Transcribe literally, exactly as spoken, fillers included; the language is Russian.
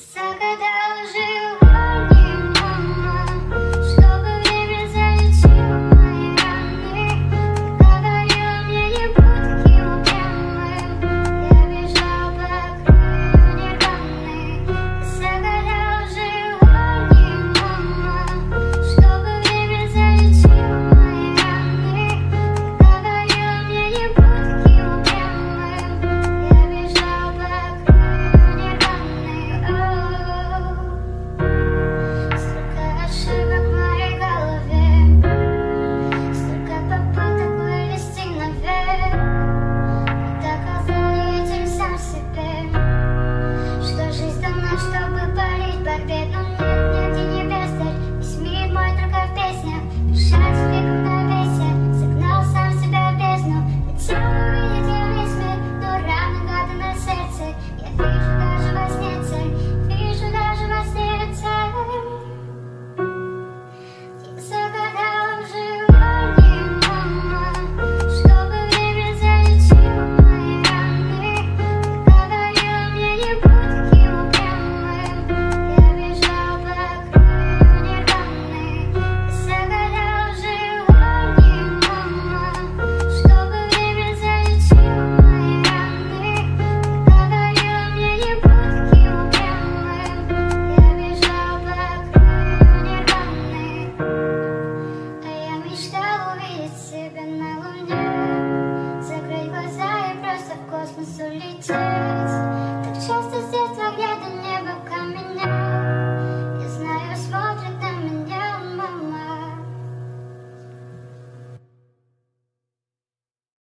Загадала желание, мама, чтобы время залечило мои раны. Говорила мне, не будь таким упрямым. Я бежала по краю нирваны. Загадала желание, мама, чтобы время залечило мои раны. Говорила мне, не будь таким упрямым. Я бежала по краю нирваны. Столько ошибок в моей голове, столько попыток вылезти наверх. Доказал этим сам себе, что жизнь дана, чтобы парить в борьбе. Но нет нигде не бездарь, весь мир мой только в песнях. Дышать в веком навесе, согнал сам себя в бездну. Хотел увидеть я весь мир, но рано гаданное сердце. Я вижу даже во сне цель, вижу даже во сне цель. Я загадала желание, мама, чтобы время залечило мои раны. Говорила мне, не будь таким упрямым. Я бежала по краю нирваны. Загадала желание, мама, чтобы время залечило мои раны. Говорила мне, не будь таким упрямым. Я бежала по краю нирваны. А я мечтала увидеть себя на луне, закрыть глаза и просто в космос улететь.